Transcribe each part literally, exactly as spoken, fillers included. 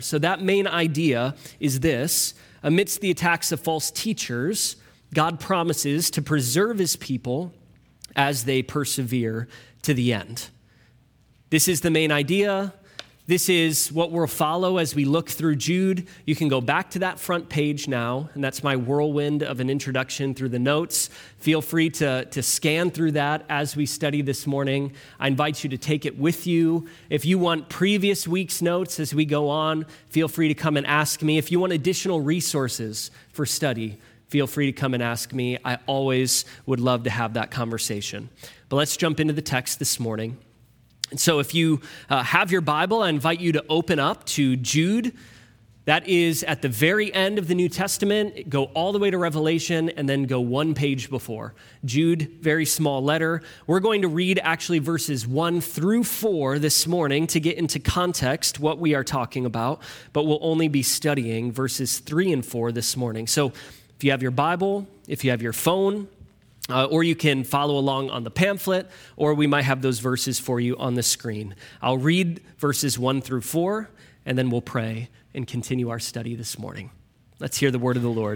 So that main idea is this: amidst the attacks of false teachers, God promises to preserve his people as they persevere to the end. This is the main idea. This is what we'll follow as we look through Jude. You can go back to that front page now, and that's my whirlwind of an introduction through the notes. Feel free to, to scan through that as we study this morning. I invite you to take it with you. If you want previous week's notes as we go on, feel free to come and ask me. If you want additional resources for study, feel free to come and ask me. I always would love to have that conversation. But let's jump into the text this morning. And so if you uh, have your Bible, I invite you to open up to Jude. That is at the very end of the New Testament. Go all the way to Revelation and then go one page before. Jude, very small letter. We're going to read actually verses one through four this morning to get into context what we are talking about, but we'll only be studying verses three and four this morning. So if you have your Bible, if you have your phone, Uh, or you can follow along on the pamphlet, or we might have those verses for you on the screen. I'll read verses one through four, and then we'll pray and continue our study this morning. Let's hear the word of the Lord.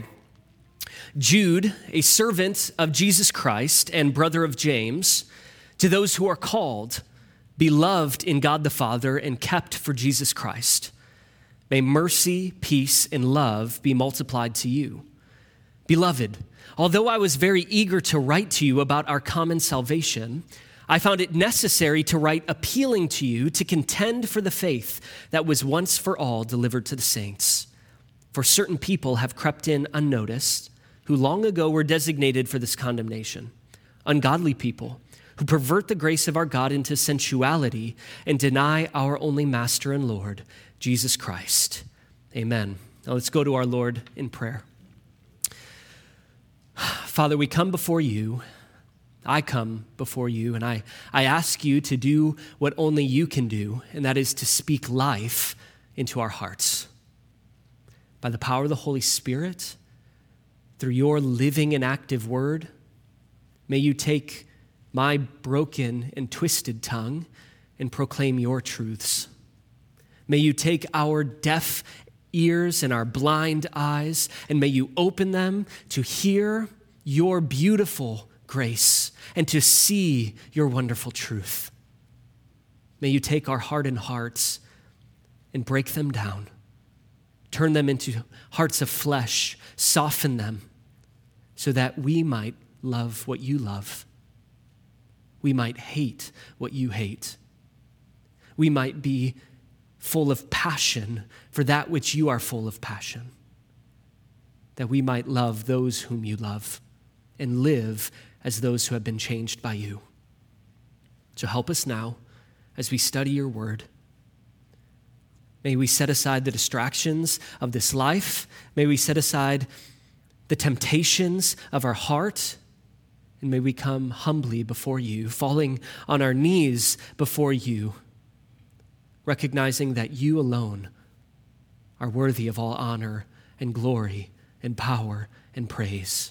Jude, a servant of Jesus Christ and brother of James, to those who are called, beloved in God the Father, and kept for Jesus Christ, may mercy, peace, and love be multiplied to you. Beloved, although I was very eager to write to you about our common salvation, I found it necessary to write appealing to you to contend for the faith that was once for all delivered to the saints. For certain people have crept in unnoticed, who long ago were designated for this condemnation. Ungodly people who pervert the grace of our God into sensuality and deny our only Master and Lord, Jesus Christ. Amen. Now let's go to our Lord in prayer. Father, we come before you. I come before you, and I, I ask you to do what only you can do, and that is to speak life into our hearts. By the power of the Holy Spirit, through your living and active word, may you take my broken and twisted tongue and proclaim your truths. May you take our deaf ears and our blind eyes, and may you open them to hear your beautiful grace and to see your wonderful truth. May you take our hardened hearts and break them down, turn them into hearts of flesh, soften them so that we might love what you love. We might hate what you hate. We might be full of passion for that which you are full of passion, that we might love those whom you love and live as those who have been changed by you. So help us now as we study your word. May we set aside the distractions of this life. May we set aside the temptations of our heart, and may we come humbly before you, falling on our knees before you, recognizing that you alone are worthy of all honor and glory and power and praise.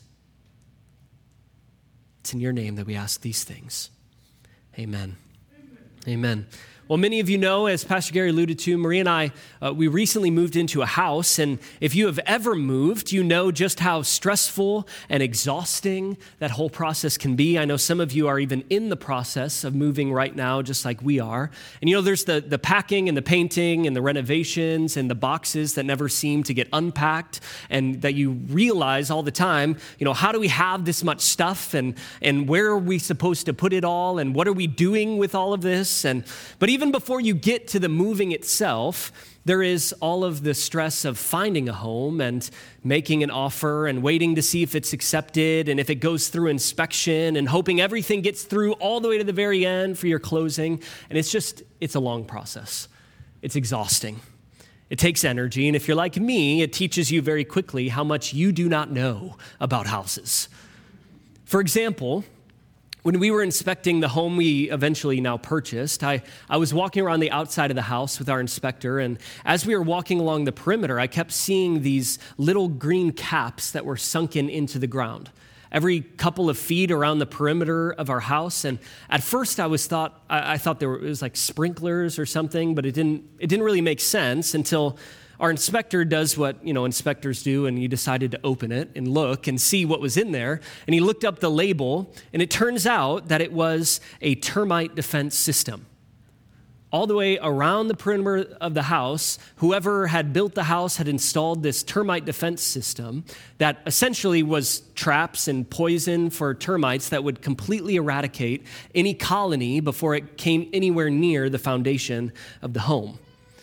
It's in your name that we ask these things. Amen. Amen. Amen. Well, many of you know, as Pastor Gary alluded to, Marie and I, uh, we recently moved into a house, and if you have ever moved, you know just how stressful and exhausting that whole process can be. I know some of you are even in the process of moving right now, just like we are. And you know, there's the, the packing and the painting and the renovations and the boxes that never seem to get unpacked, and that you realize all the time, you know, how do we have this much stuff, and, and where are we supposed to put it all, and what are we doing with all of this? And but even before you get to the moving itself, there is all of the stress of finding a home and making an offer and waiting to see if it's accepted and if it goes through inspection and hoping everything gets through all the way to the very end for your closing. And it's just, it's a long process. It's exhausting. It takes energy. And if you're like me, it teaches you very quickly how much you do not know about houses. For example, when we were inspecting the home we eventually now purchased, I, I was walking around the outside of the house with our inspector, and as we were walking along the perimeter, I kept seeing these little green caps that were sunken into the ground every couple of feet around the perimeter of our house. And at first I was thought I, I thought there were, it was like sprinklers or something, but it didn't it didn't really make sense until our inspector does what, you know, inspectors do, and he decided to open it and look and see what was in there. And he looked up the label, and it turns out that it was a termite defense system. All the way around the perimeter of the house, whoever had built the house had installed this termite defense system that essentially was traps and poison for termites that would completely eradicate any colony before it came anywhere near the foundation of the home.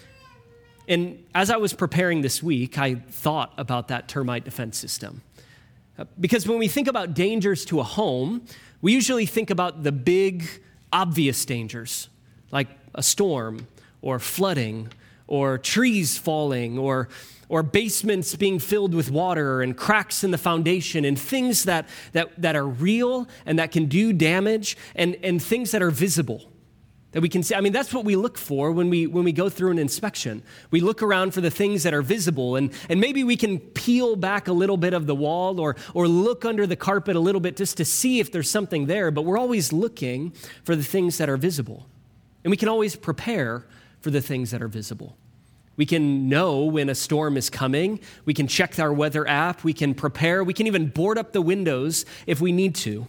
And as I was preparing this week, I thought about that termite defense system. Because when we think about dangers to a home, we usually think about the big, obvious dangers, like a storm or flooding or trees falling or or basements being filled with water and cracks in the foundation and things that that that are real and that can do damage and, and things that are visible that we can see. I mean, that's what we look for when we when we go through an inspection. We look around for the things that are visible, and, and maybe we can peel back a little bit of the wall or or look under the carpet a little bit just to see if there's something there, but we're always looking for the things that are visible. And we can always prepare for the things that are visible. We can know when a storm is coming. We can check our weather app. We can prepare. We can even board up the windows if we need to.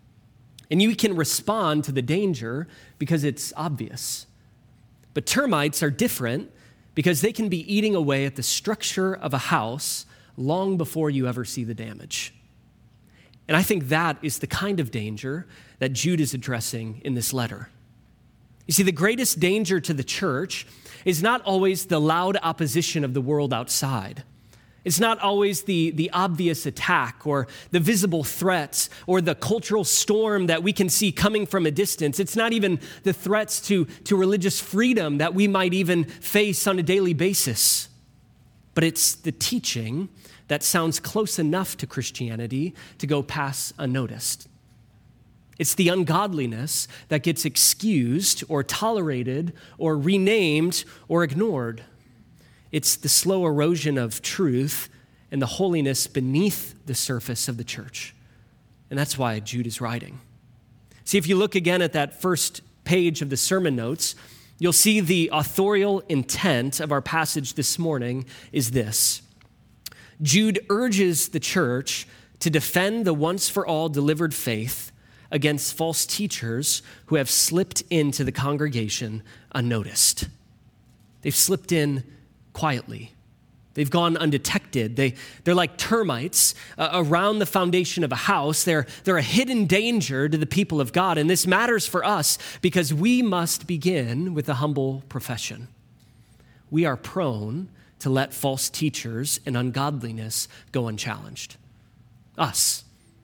And you can respond to the danger because it's obvious. But termites are different because they can be eating away at the structure of a house long before you ever see the damage. And I think that is the kind of danger that Jude is addressing in this letter. You see, the greatest danger to the church is not always the loud opposition of the world outside. It's not always the, the obvious attack or the visible threats or the cultural storm that we can see coming from a distance. It's not even the threats to, to religious freedom that we might even face on a daily basis. But it's the teaching that sounds close enough to Christianity to go pass unnoticed. It's the ungodliness that gets excused or tolerated or renamed or ignored. It's the slow erosion of truth and the holiness beneath the surface of the church. And that's why Jude is writing. See, if you look again at that first page of the sermon notes, you'll see the authorial intent of our passage this morning is this. Jude urges the church to defend the once-for-all delivered faith against false teachers who have slipped into the congregation unnoticed. They've slipped in quietly. They've gone undetected. They, they're like termites uh, around the foundation of a house. They're, they're a hidden danger to the people of God. And this matters for us because we must begin with a humble profession. We are prone to let false teachers and ungodliness go unchallenged. Us.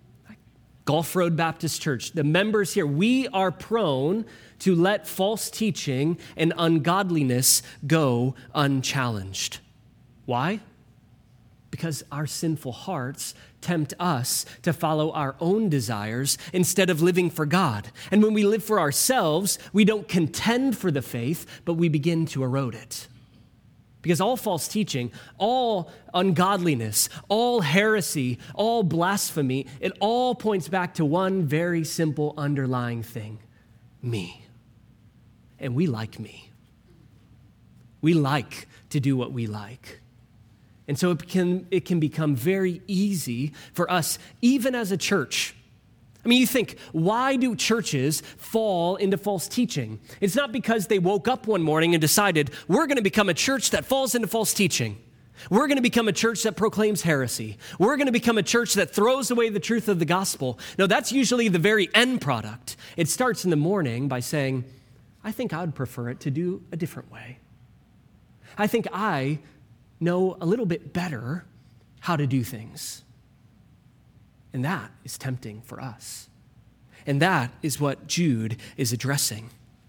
Gulf Road Baptist Church, the members here, we are prone to let false teaching and ungodliness go unchallenged. Why? Because our sinful hearts tempt us to follow our own desires instead of living for God. And when we live for ourselves, we don't contend for the faith, but we begin to erode it. Because all false teaching, all ungodliness, all heresy, all blasphemy, it all points back to one very simple underlying thing: me. And we like me. We like to do what we like. And so it can, it can become very easy for us, even as a church. I mean, you think, why do churches fall into false teaching? It's not because they woke up one morning and decided, we're going to become a church that falls into false teaching. We're going to become a church that proclaims heresy. We're going to become a church that throws away the truth of the gospel. No, that's usually the very end product. It starts in the morning by saying, I think I'd prefer it to do a different way. I think I know a little bit better how to do things. And that is tempting for us. And that is what Jude is addressing.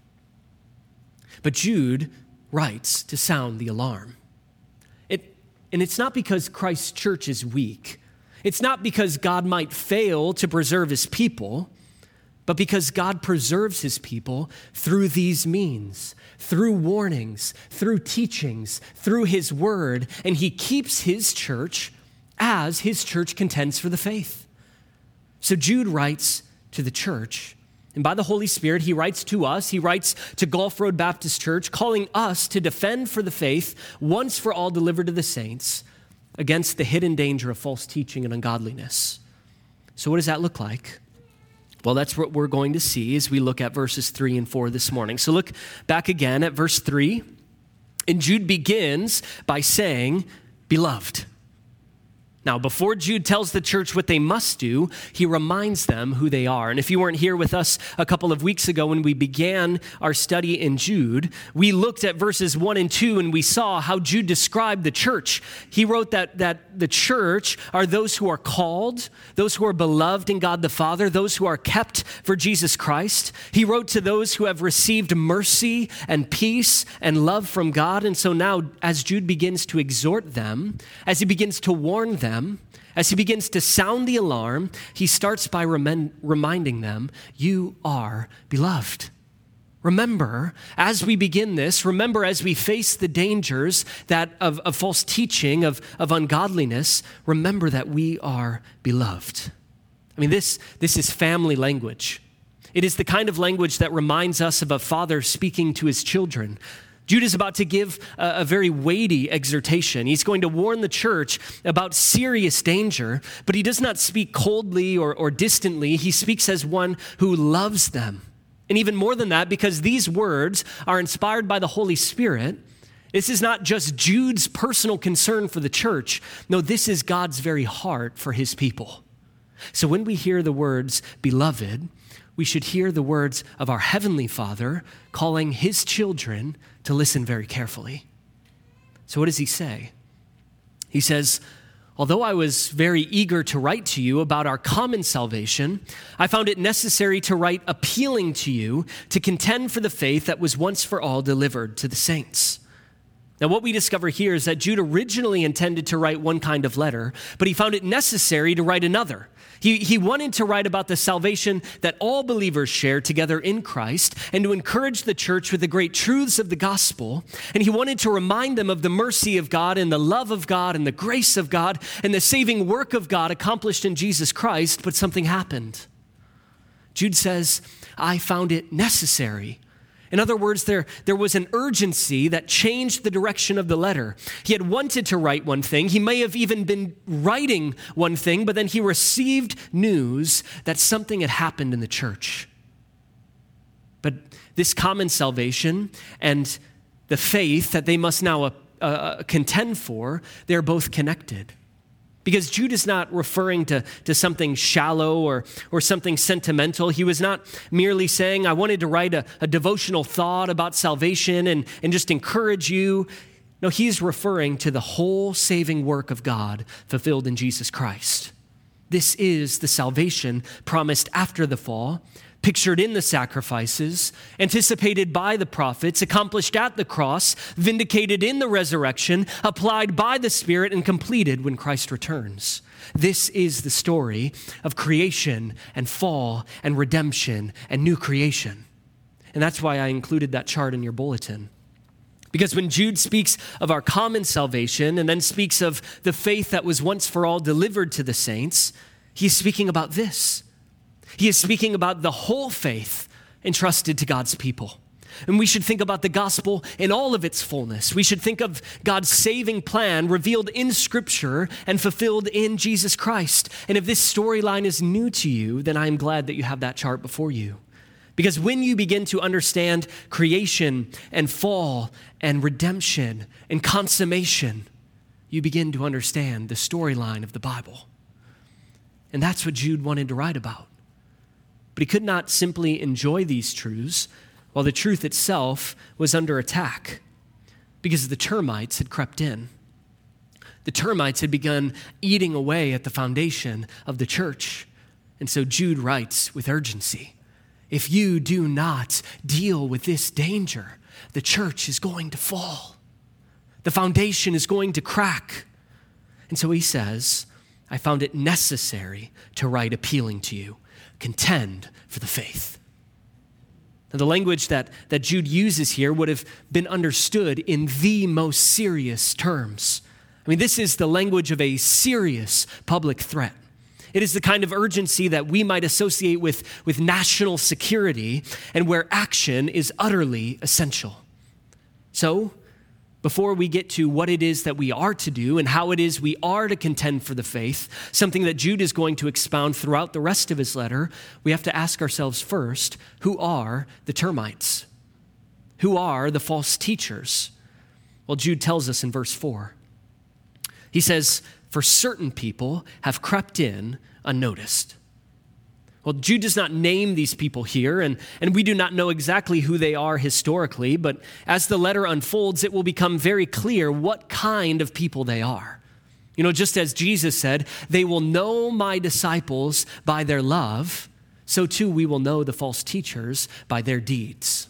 But Jude writes to sound the alarm. It, and it's not because Christ's church is weak. It's not because God might fail to preserve his people, but because God preserves his people through these means, through warnings, through teachings, through his word, and he keeps his church as his church contends for the faith. So Jude writes to the church And by the Holy Spirit, he writes to us, he writes to Gulf Road Baptist Church, calling us to defend for the faith once for all delivered to the saints against the hidden danger of false teaching and ungodliness. So what does that look like? Well, that's what we're going to see as we look at verses three and four this morning. So look back again at verse three. And Jude begins by saying, beloved. Now, before Jude tells the church what they must do, he reminds them who they are. And if you weren't here with us a couple of weeks ago when we began our study in Jude, we looked at verses one and two and we saw how Jude described the church. He wrote that, that the church are those who are called, those who are beloved in God the Father, those who are kept for Jesus Christ. He wrote to those who have received mercy and peace and love from God. And so now, as Jude begins to exhort them, as he begins to warn them, as he begins to sound the alarm, he starts by rem- reminding them, you are beloved. Remember, as we begin this, remember as we face the dangers that of, of false teaching, of, of ungodliness, remember that we are beloved. I mean, this, this is family language. It is the kind of language that reminds us of a father speaking to his children. Jude is about to give a, a very weighty exhortation. He's going to warn the church about serious danger, but he does not speak coldly or, or distantly. He speaks as one who loves them. And even more than that, because these words are inspired by the Holy Spirit, this is not just Jude's personal concern for the church. No, this is God's very heart for his people. So when we hear the words, beloved, we should hear the words of our Heavenly Father calling his children to listen very carefully. So what does he say? He says, although I was very eager to write to you about our common salvation, I found it necessary to write appealing to you to contend for the faith that was once for all delivered to the saints. Now, what we discover here is that Jude originally intended to write one kind of letter, but he found it necessary to write another. He, he wanted to write about the salvation that all believers share together in Christ and to encourage the church with the great truths of the gospel. And he wanted to remind them of the mercy of God and the love of God and the grace of God and the saving work of God accomplished in Jesus Christ. But something happened. Jude says, I found it necessary. In other words, there, there was an urgency that changed the direction of the letter. He had wanted to write one thing. He may have even been writing one thing, but then he received news that something had happened in the church. But this common salvation and the faith that they must now uh, uh, contend for, they're both connected. Because Jude is not referring to, to something shallow or, or something sentimental. He was not merely saying, I wanted to write a, a devotional thought about salvation and, and just encourage you. No, he's referring to the whole saving work of God fulfilled in Jesus Christ. This is the salvation promised after the fall, pictured in the sacrifices, anticipated by the prophets, accomplished at the cross, vindicated in the resurrection, applied by the Spirit, and completed when Christ returns. This is the story of creation and fall and redemption and new creation. And that's why I included that chart in your bulletin. Because when Jude speaks of our common salvation and then speaks of the faith that was once for all delivered to the saints, he's speaking about this. He is speaking about the whole faith entrusted to God's people. And we should think about the gospel in all of its fullness. We should think of God's saving plan revealed in Scripture and fulfilled in Jesus Christ. And if this storyline is new to you, then I'm glad that you have that chart before you. Because when you begin to understand creation and fall and redemption and consummation, you begin to understand the storyline of the Bible. And that's what Jude wanted to write about. But he could not simply enjoy these truths while the truth itself was under attack because the termites had crept in. The termites had begun eating away at the foundation of the church. And so Jude writes with urgency, if you do not deal with this danger, the church is going to fall. The foundation is going to crack. And so he says, I found it necessary to write appealing to you. Contend for the faith. Now, the language that, that Jude uses here would have been understood in the most serious terms. I mean, this is the language of a serious public threat. It is the kind of urgency that we might associate with, with national security and where action is utterly essential. So, before we get to what it is that we are to do and how it is we are to contend for the faith, something that Jude is going to expound throughout the rest of his letter, we have to ask ourselves first, who are the termites? Who are the false teachers? Well, Jude tells us in verse four. He says, for certain people have crept in unnoticed. Well, Jude does not name these people here, and, and we do not know exactly who they are historically, but as the letter unfolds, it will become very clear what kind of people they are. You know, just as Jesus said, they will know my disciples by their love, so too we will know the false teachers by their deeds.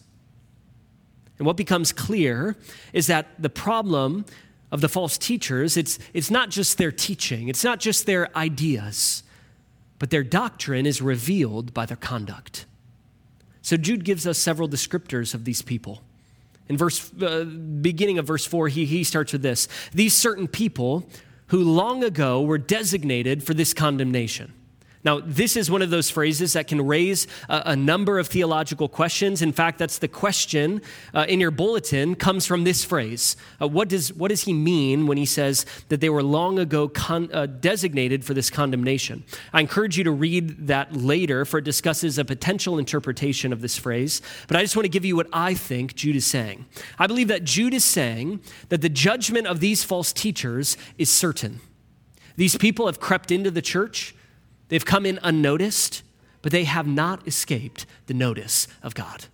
And what becomes clear is that the problem of the false teachers, it's, it's not just their teaching, it's not just their ideas, but their doctrine is revealed by their conduct. So Jude gives us several descriptors of these people. In verse, uh, beginning of verse four, he, he starts with this. These certain people who long ago were designated for this condemnation. Now, this is one of those phrases that can raise a, a number of theological questions. In fact, that's the question uh, in your bulletin comes from this phrase. Uh, what does what does he mean when he says that they were long ago con, uh, designated for this condemnation? I encourage you to read that later, for it discusses a potential interpretation of this phrase. But I just want to give you what I think Jude is saying. I believe that Jude is saying that the judgment of these false teachers is certain. These people have crept into the church. They've come in unnoticed, but they have not escaped the notice of God.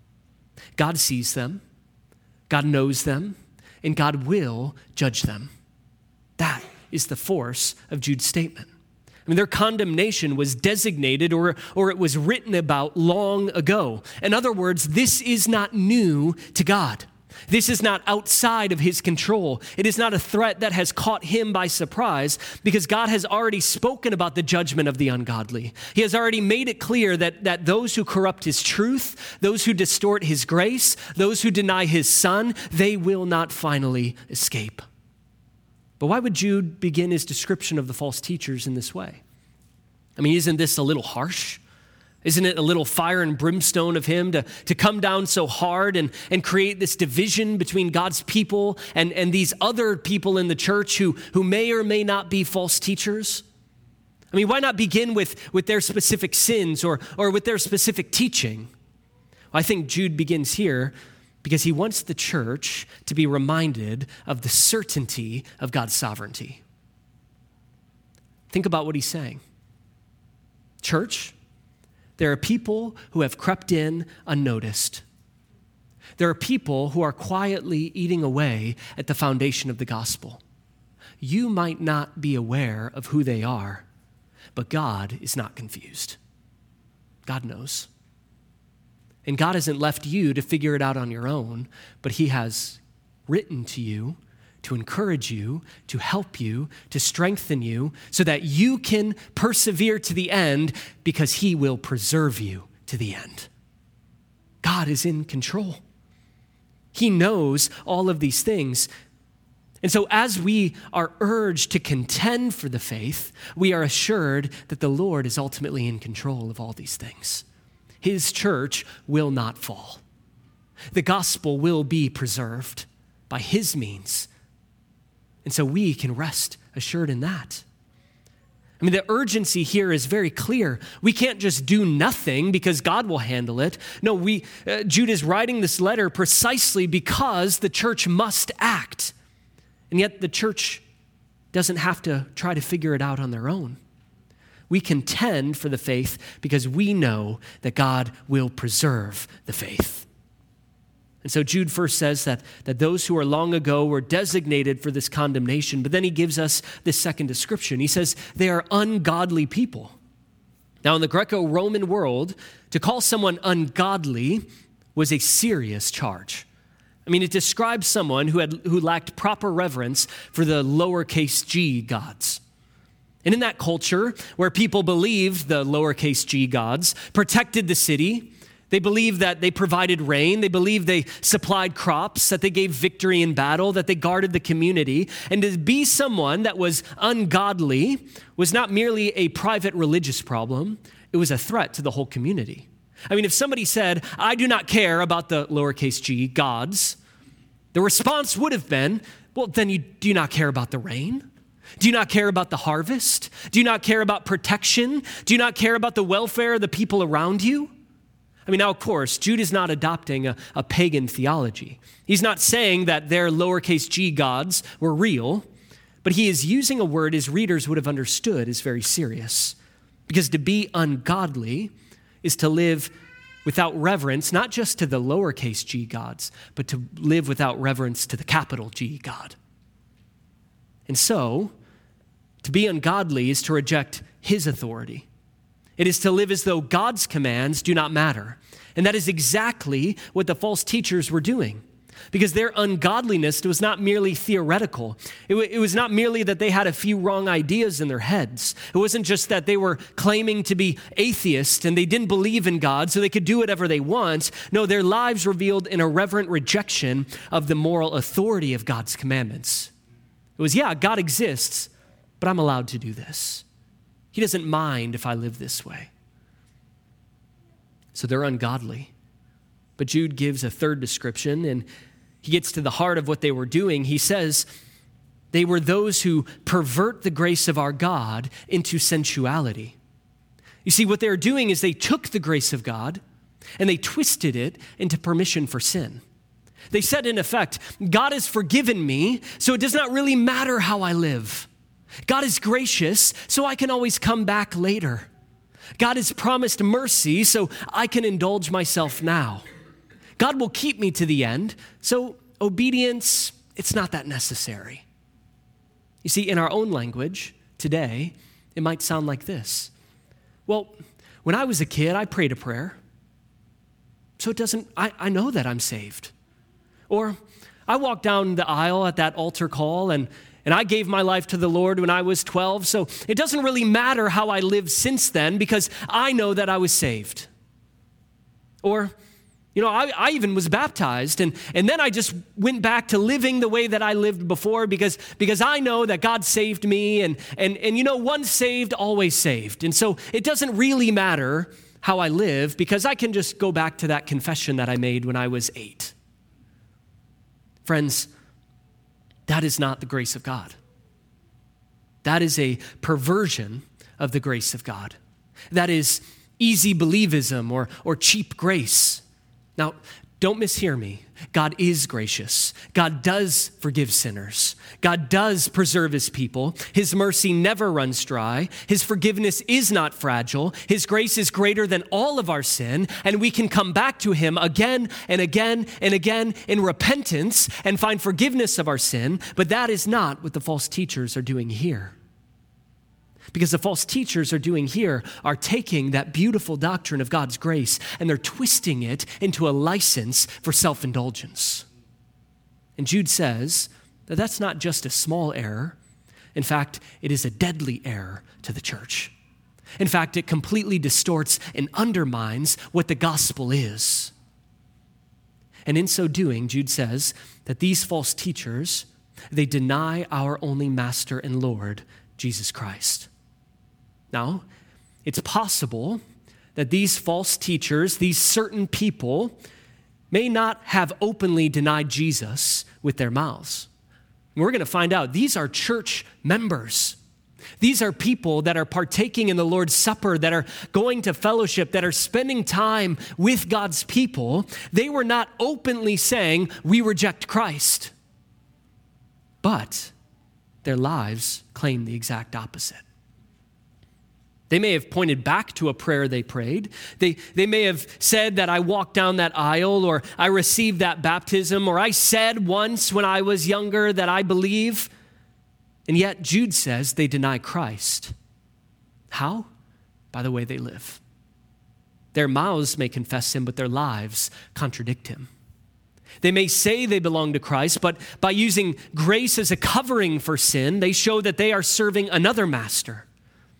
God sees them, God knows them, and God will judge them. That is the force of Jude's statement. I mean, their condemnation was designated or, or it was written about long ago. In other words, this is not new to God. This is not outside of his control. It is not a threat that has caught him by surprise, because God has already spoken about the judgment of the ungodly. He has already made it clear that, that those who corrupt his truth, those who distort his grace, those who deny his son, they will not finally escape. But why would Jude begin his description of the false teachers in this way? I mean, isn't this a little harsh? Isn't it a little fire and brimstone of him to, to come down so hard and, and create this division between God's people and, and these other people in the church who, who may or may not be false teachers? I mean, why not begin with, with their specific sins or, or with their specific teaching? I think Jude begins here because he wants the church to be reminded of the certainty of God's sovereignty. Think about what he's saying. Church, there are people who have crept in unnoticed. There are people who are quietly eating away at the foundation of the gospel. You might not be aware of who they are, but God is not confused. God knows. And God hasn't left you to figure it out on your own, but he has written to you to encourage you, to help you, to strengthen you, so that you can persevere to the end, because he will preserve you to the end. God is in control. He knows all of these things. And so as we are urged to contend for the faith, we are assured that the Lord is ultimately in control of all these things. His church will not fall. The gospel will be preserved by his means. And so we can rest assured in that. I mean, the urgency here is very clear. We can't just do nothing because God will handle it. No, we uh, Jude is writing this letter precisely because the church must act. And yet the church doesn't have to try to figure it out on their own. We contend for the faith because we know that God will preserve the faith. And so Jude first says that, that those who are long ago were designated for this condemnation, but then he gives us this second description. He says they are ungodly people. Now, in the Greco-Roman world, to call someone ungodly was a serious charge. I mean, it describes someone who had who lacked proper reverence for the lowercase g gods. And in that culture, where people believed the lowercase g gods protected the city, They believed that they provided rain. They believed they supplied crops, that they gave victory in battle, that they guarded the community. And to be someone that was ungodly was not merely a private religious problem. It was a threat to the whole community. I mean, if somebody said, I do not care about the lowercase g gods, the response would have been, well, then you do you not care about the rain? Do you not care about the harvest? Do you not care about protection? Do you not care about the welfare of the people around you? I mean, now, of course, Jude is not adopting a, a pagan theology. He's not saying that their lowercase g gods were real, but he is using a word his readers would have understood is very serious. Because to be ungodly is to live without reverence, not just to the lowercase g gods, but to live without reverence to the capital G God. And so, to be ungodly is to reject his authority. It is to live as though God's commands do not matter. And that is exactly what the false teachers were doing. Because their ungodliness was not merely theoretical. It, w- it was not merely that they had a few wrong ideas in their heads. It wasn't just that they were claiming to be atheists and they didn't believe in God so they could do whatever they want. No, their lives revealed an irreverent rejection of the moral authority of God's commandments. It was, yeah, God exists, but I'm allowed to do this. He doesn't mind if I live this way. So they're ungodly. But Jude gives a third description, and he gets to the heart of what they were doing. He says, they were those who pervert the grace of our God into sensuality. You see, what they were doing is they took the grace of God and they twisted it into permission for sin. They said, in effect, God has forgiven me, so it does not really matter how I live. God is gracious, so I can always come back later. God has promised mercy, so I can indulge myself now. God will keep me to the end, so obedience, it's not that necessary. You see, in our own language today, it might sound like this. Well, when I was a kid, I prayed a prayer, so it doesn't, I, I know that I'm saved. Or I walked down the aisle at that altar call and And I gave my life to the Lord when I was twelve, so it doesn't really matter how I lived since then because I know that I was saved. Or, you know, I, I even was baptized, and, and then I just went back to living the way that I lived before because, because I know that God saved me, and, and, and, you know, once saved, always saved. And so it doesn't really matter how I live because I can just go back to that confession that I made when I was eight. Friends, that is not the grace of God. That is a perversion of the grace of God. That is easy believism or, or cheap grace. Now, don't mishear me. God is gracious. God does forgive sinners. God does preserve his people. His mercy never runs dry. His forgiveness is not fragile. His grace is greater than all of our sin, and we can come back to him again and again and again in repentance and find forgiveness of our sin, but that is not what the false teachers are doing here. Because the false teachers are doing here are taking that beautiful doctrine of God's grace and they're twisting it into a license for self-indulgence. And Jude says that that's not just a small error. In fact, it is a deadly error to the church. In fact, it completely distorts and undermines what the gospel is. And in so doing, Jude says that these false teachers, they deny our only master and Lord, Jesus Christ. Now, it's possible that these false teachers, these certain people, may not have openly denied Jesus with their mouths. And we're going to find out these are church members. These are people that are partaking in the Lord's Supper, that are going to fellowship, that are spending time with God's people. They were not openly saying, we reject Christ. But their lives claim the exact opposite. They may have pointed back to a prayer they prayed. They, they may have said that I walked down that aisle, or I received that baptism, or I said once when I was younger that I believe. And yet Jude says they deny Christ. How? By the way they live. Their mouths may confess him, but their lives contradict him. They may say they belong to Christ, but by using grace as a covering for sin, they show that they are serving another master.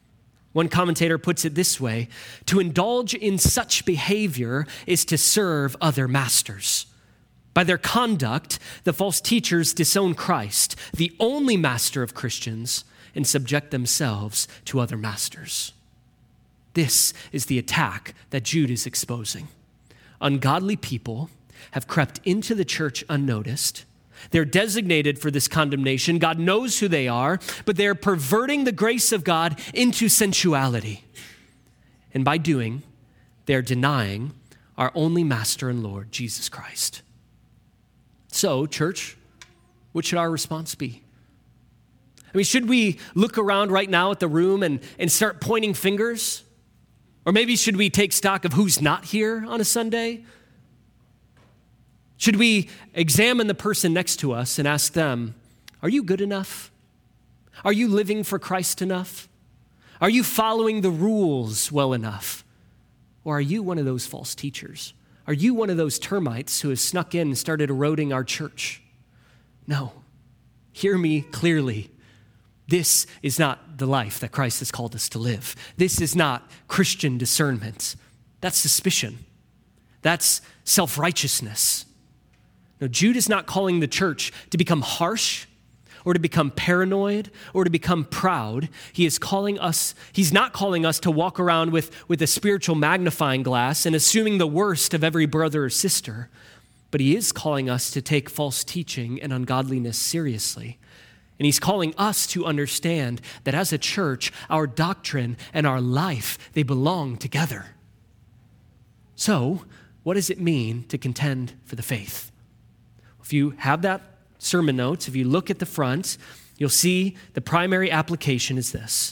One commentator puts it this way: to indulge in such behavior is to serve other masters. By their conduct, the false teachers disown Christ, the only master of Christians, and subject themselves to other masters. This is the attack that Jude is exposing. Ungodly people have crept into the church unnoticed. They're designated for this condemnation. God knows who they are, but they're perverting the grace of God into sensuality. And by doing, they're denying our only master and Lord, Jesus Christ. So, church, what should our response be? I mean, should we look around right now at the room and, and start pointing fingers? Or maybe should we take stock of who's not here on a Sunday? Should we examine the person next to us and ask them, are you good enough? Are you living for Christ enough? Are you following the rules well enough? Or are you one of those false teachers? Are you one of those termites who has snuck in and started eroding our church? No. Hear me clearly. This is not the life that Christ has called us to live. This is not Christian discernment. That's suspicion. That's self-righteousness. No, Jude is not calling the church to become harsh or to become paranoid or to become proud. He is calling us, he's not calling us to walk around with, with a spiritual magnifying glass and assuming the worst of every brother or sister, but he is calling us to take false teaching and ungodliness seriously. And he's calling us to understand that as a church, our doctrine and our life, they belong together. So, what does it mean to contend for the faith? If you have that sermon notes, if you look at the front, you'll see the primary application is this.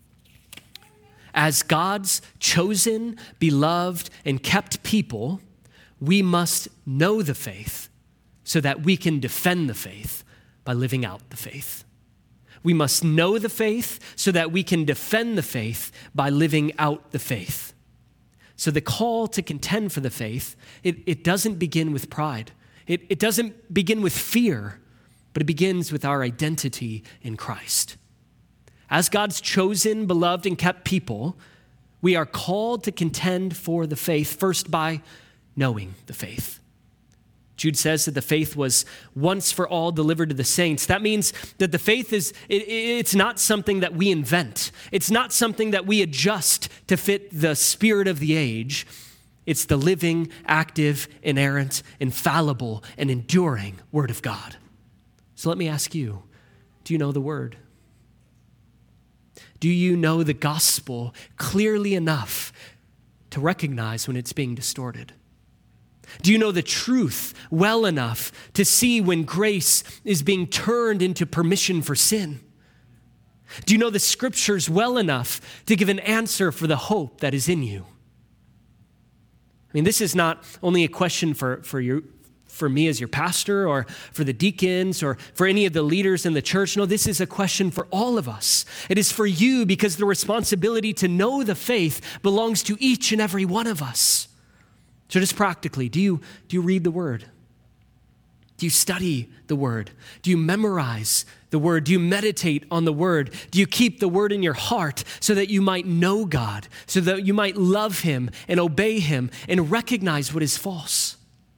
As God's chosen, beloved, and kept people, we must know the faith so that we can defend the faith by living out the faith. We must know the faith so that we can defend the faith by living out the faith. So the call to contend for the faith, it, it doesn't begin with pride. It, it doesn't begin with fear, but it begins with our identity in Christ. As God's chosen, beloved, and kept people, we are called to contend for the faith, first by knowing the faith. Jude says that the faith was once for all delivered to the saints. That means that the faith is, it, it's not something that we invent. It's not something that we adjust to fit the spirit of the age. It's the living, active, inerrant, infallible, and enduring Word of God. So let me ask you, do you know the Word? Do you know the gospel clearly enough to recognize when it's being distorted? Do you know the truth well enough to see when grace is being turned into permission for sin? Do you know the scriptures well enough to give an answer for the hope that is in you? I mean, this is not only a question for, for, your, for me as your pastor or for the deacons or for any of the leaders in the church. No, this is a question for all of us. It is for you because the responsibility to know the faith belongs to each and every one of us. So just practically, do you, do you read the Word? Do you study the Word? Do you memorize the Word? Do you meditate on the Word? Do you keep the Word in your heart so that you might know God, so that you might love Him and obey Him and recognize what is false?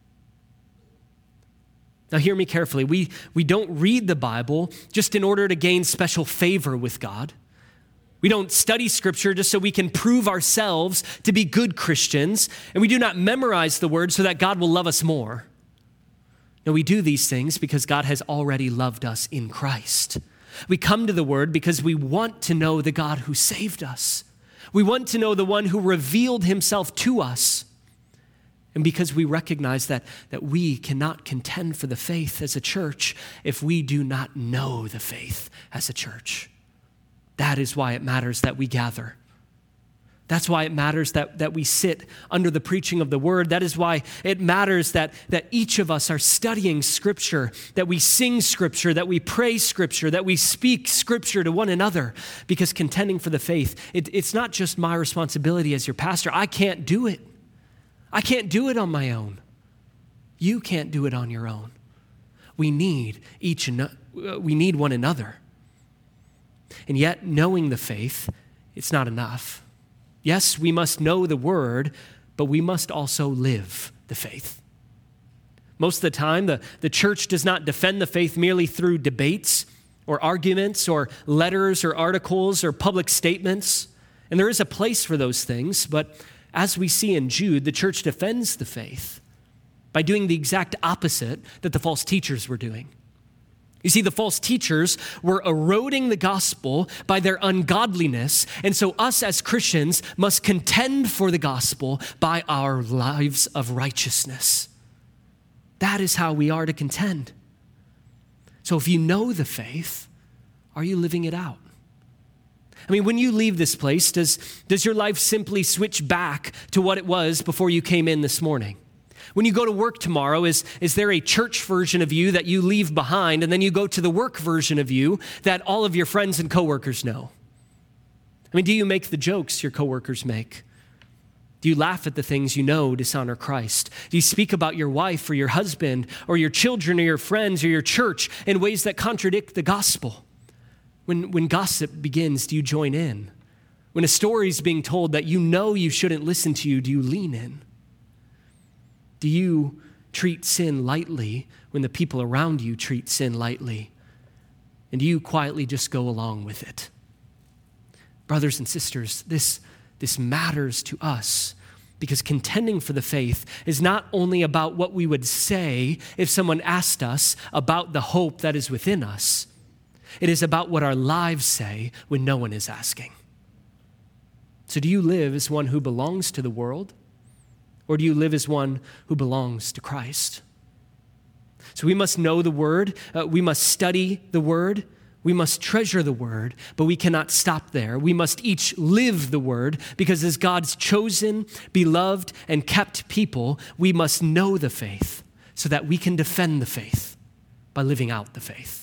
Now hear me carefully. We, we don't read the Bible just in order to gain special favor with God. We don't study Scripture just so we can prove ourselves to be good Christians, and we do not memorize the Word so that God will love us more. No, we do these things because God has already loved us in Christ. We come to the Word because we want to know the God who saved us. We want to know the one who revealed Himself to us. And because we recognize that, that we cannot contend for the faith as a church if we do not know the faith as a church. That is why it matters that we gather. That's why it matters that, that we sit under the preaching of the Word. That is why it matters that, that each of us are studying Scripture, that we sing Scripture, that we pray Scripture, that we speak Scripture to one another. Because contending for the faith, it, it's not just my responsibility as your pastor. I can't do it. I can't do it on my own. You can't do it on your own. We need each and we need one another. And yet, knowing the faith it's not enough. Yes, we must know the word, but we must also live the faith. Most of the time, the, the church does not defend the faith merely through debates or arguments or letters or articles or public statements. And there is a place for those things, but as we see in Jude, the church defends the faith by doing the exact opposite that the false teachers were doing. You see, the false teachers were eroding the gospel by their ungodliness, and so us as Christians must contend for the gospel by our lives of righteousness. That is how we are to contend. So if you know the faith, are you living it out? I mean, when you leave this place, does, does your life simply switch back to what it was before you came in this morning? When you go to work tomorrow, is, is there a church version of you that you leave behind, and then you go to the work version of you that all of your friends and coworkers know? I mean, do you make the jokes your coworkers make? Do you laugh at the things you know dishonor Christ? Do you speak about your wife or your husband or your children or your friends or your church in ways that contradict the gospel? When, when gossip begins, do you join in? When a story is being told that you know you shouldn't listen to you, do you lean in? Do you treat sin lightly when the people around you treat sin lightly? And do you quietly just go along with it? Brothers and sisters, this This matters to us because contending for the faith is not only about what we would say if someone asked us about the hope that is within us. It is about what our lives say when no one is asking. So do you live as one who belongs to the world, or do you live as one who belongs to Christ? So we must know the word. Uh, we must study the word. We must treasure the word, but we cannot stop there. We must each live the word because as God's chosen, beloved, and kept people, we must know the faith so that we can defend the faith by living out the faith.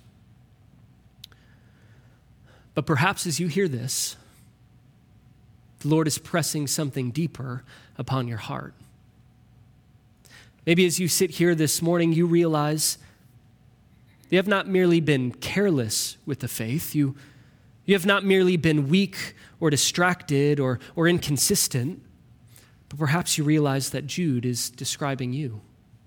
But perhaps as you hear this, the Lord is pressing something deeper upon your heart. Maybe as you sit here this morning, you realize you have not merely been careless with the faith. You, you have not merely been weak or distracted or, or inconsistent, but perhaps you realize that Jude is describing you.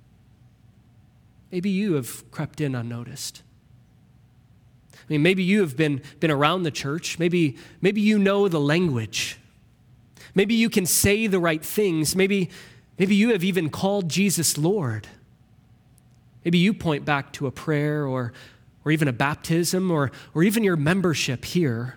Maybe you have crept in unnoticed. I mean, maybe you have been, been around the church. Maybe, maybe you know the language. Maybe you can say the right things. Maybe, maybe you have even called Jesus Lord. Maybe you point back to a prayer or, or even a baptism or, or even your membership here.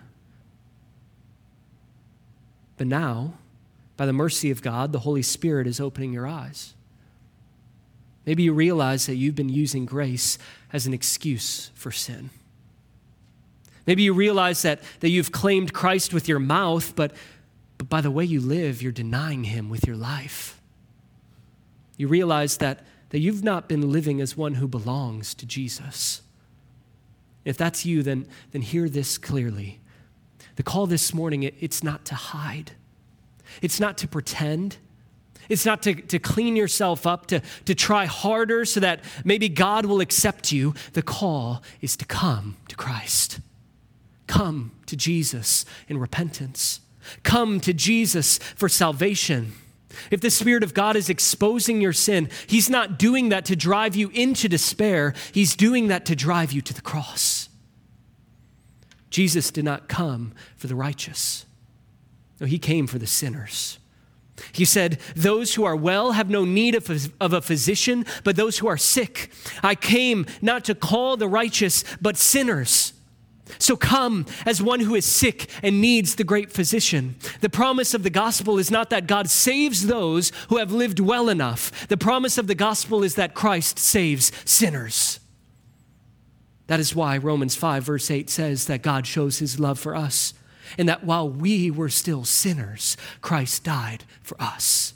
But now, by the mercy of God, the Holy Spirit is opening your eyes. Maybe you realize that you've been using grace as an excuse for sin. Maybe you realize that, that you've claimed Christ with your mouth, but, but by the way you live, you're denying him with your life. You realize that that you've not been living as one who belongs to Jesus. If that's you, then, then hear this clearly. The call this morning, it, it's not to hide. It's not to pretend. It's not to, to clean yourself up, to, to try harder so that maybe God will accept you. The call is to come to Christ. Come to Jesus in repentance. Come to Jesus for salvation. If the Spirit of God is exposing your sin, he's not doing that to drive you into despair. He's doing that to drive you to the cross. Jesus did not come for the righteous. No, he came for the sinners. He said, those who are well have no need of, of a physician, but those who are sick. I came not to call the righteous, but sinners. So come as one who is sick and needs the great physician. The promise of the gospel is not that God saves those who have lived well enough. The promise of the gospel is that Christ saves sinners. That is why Romans five verse eight says that God shows his love for us and that while we were still sinners, Christ died for us.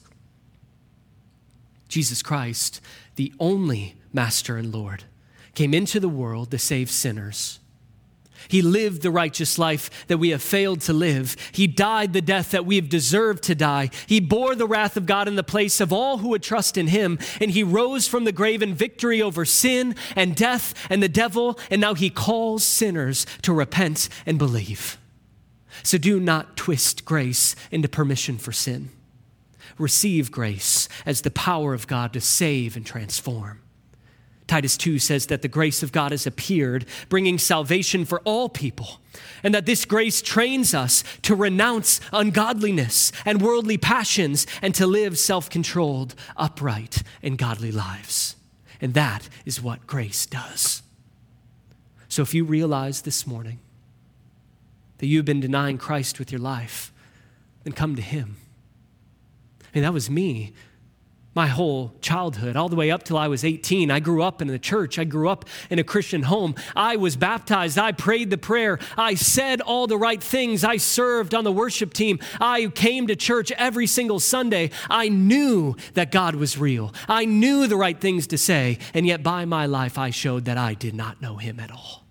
Jesus Christ, the only Master and Lord, came into the world to save sinners. He lived the righteous life that we have failed to live. He died the death that we have deserved to die. He bore the wrath of God in the place of all who would trust in him. And he rose from the grave in victory over sin and death and the devil. And now he calls sinners to repent and believe. So do not twist grace into permission for sin. Receive grace as the power of God to save and transform. Titus two says that the grace of God has appeared, bringing salvation for all people, and that this grace trains us to renounce ungodliness and worldly passions and to live self-controlled, upright, and godly lives. And that is what grace does. So if you realize this morning that you've been denying Christ with your life, then come to him. And that was me. My whole childhood, all the way up till I was eighteen, I grew up in the church. I grew up in a Christian home. I was baptized. I prayed the prayer. I said all the right things. I served on the worship team. I came to church every single Sunday. I knew that God was real. I knew the right things to say, and yet by my life, I showed that I did not know him at all.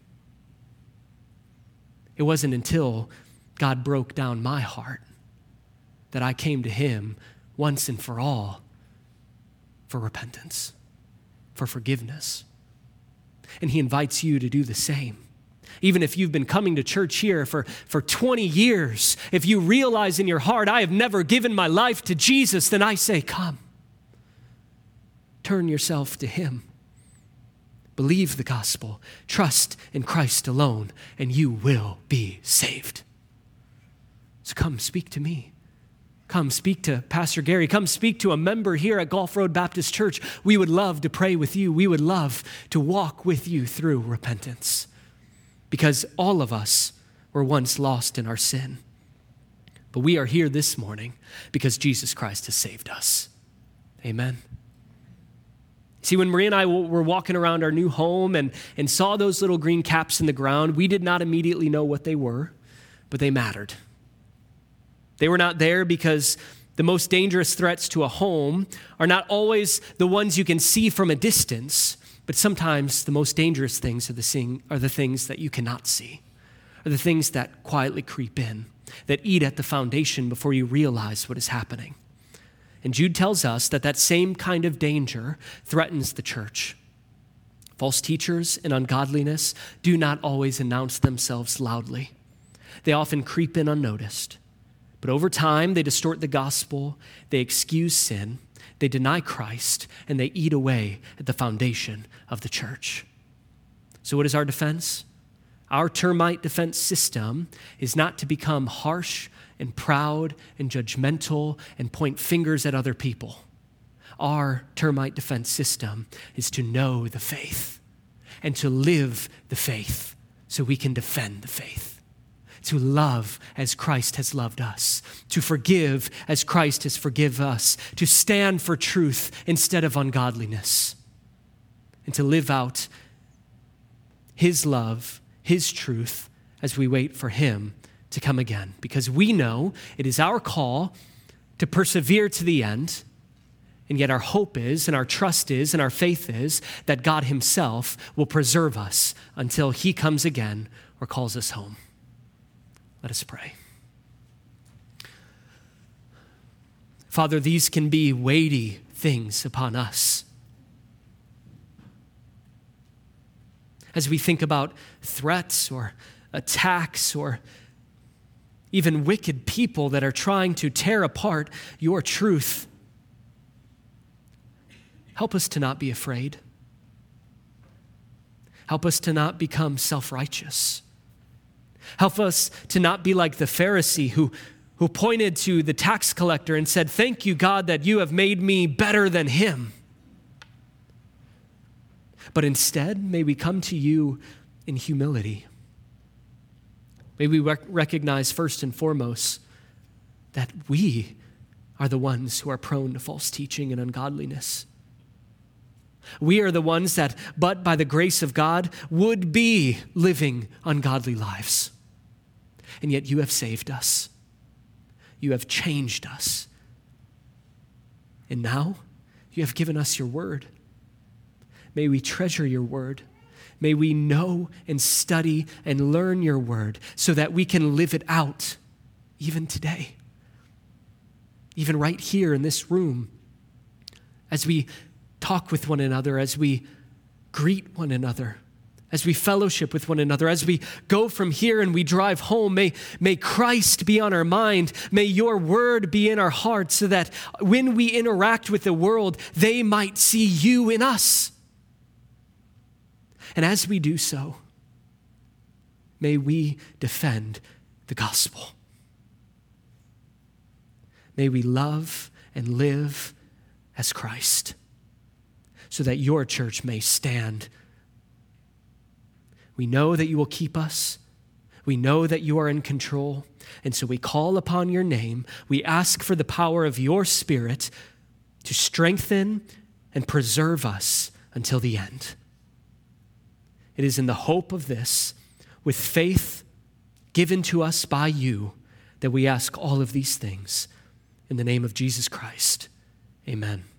It wasn't until God broke down my heart that I came to him once and for all for repentance, for forgiveness. And he invites you to do the same. Even if you've been coming to church here for, for twenty years, if you realize in your heart, I have never given my life to Jesus, then I say, come. Turn yourself to him. Believe the gospel. Trust in Christ alone, and you will be saved. So come, speak to me. Come speak to Pastor Gary. Come speak to a member here at Gulf Road Baptist Church. We would love to pray with you. We would love to walk with you through repentance, because all of us were once lost in our sin. But we are here this morning because Jesus Christ has saved us. Amen. See, when Maria and I were walking around our new home and, and saw those little green caps in the ground, we did not immediately know what they were, but they mattered. They were not there because the most dangerous threats to a home are not always the ones you can see from a distance, but sometimes the most dangerous things are the, thing, are the things that you cannot see, are the things that quietly creep in, that eat at the foundation before you realize what is happening. And Jude tells us that that same kind of danger threatens the church. False teachers and ungodliness do not always announce themselves loudly. They often creep in unnoticed. But over time, they distort the gospel, they excuse sin, they deny Christ, and they eat away at the foundation of the church. So what is our defense? Our termite defense system is not to become harsh and proud and judgmental and point fingers at other people. Our termite defense system is to know the faith and to live the faith so we can defend the faith. To love as Christ has loved us, to forgive as Christ has forgiven us, to stand for truth instead of ungodliness, and to live out his love, his truth, as we wait for him to come again. Because we know it is our call to persevere to the end, and yet our hope is, and our trust is, and our faith is that God himself will preserve us until he comes again or calls us home. Let us pray. Father, these can be weighty things upon us. As we think about threats or attacks or even wicked people that are trying to tear apart your truth, help us to not be afraid. Help us to not become self-righteous. Help us to not be like the Pharisee who, who pointed to the tax collector and said, "Thank you, God, that you have made me better than him." But instead, may we come to you in humility. May we rec- recognize first and foremost that we are the ones who are prone to false teaching and ungodliness. We are the ones that, but by the grace of God, would be living ungodly lives. And yet you have saved us. You have changed us. And now you have given us your word. May we treasure your word. May we know and study and learn your word so that we can live it out even today. Even right here in this room, as we talk with one another, as we greet one another, as we fellowship with one another, as we go from here and we drive home, may, may Christ be on our mind. May your word be in our hearts so that when we interact with the world, they might see you in us. And as we do so, may we defend the gospel. May we love and live as Christ so that your church may stand. We know that you will keep us. We know that you are in control. And so we call upon your name. We ask for the power of your Spirit to strengthen and preserve us until the end. It is in the hope of this, with faith given to us by you, that we ask all of these things. In the name of Jesus Christ, amen.